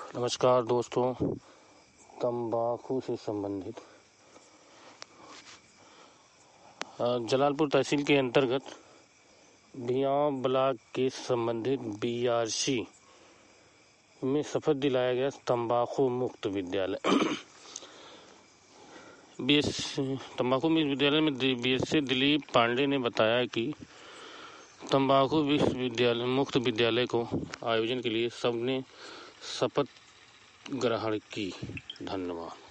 नमस्कार दोस्तों, तंबाकू से संबंधित जलालपुर तहसील के अंतर्गत भियाव ब्लॉक के संबंधित BRC में शपथ दिलाया गया तंबाकू मुक्त विद्यालय। तंबाकू मुक्त विद्यालय में BSc दिलीप पांडे ने बताया कि तंबाकू मुक्त विद्यालय को आयोजन के लिए सबने शपथ ग्रहण की। धन्यवाद।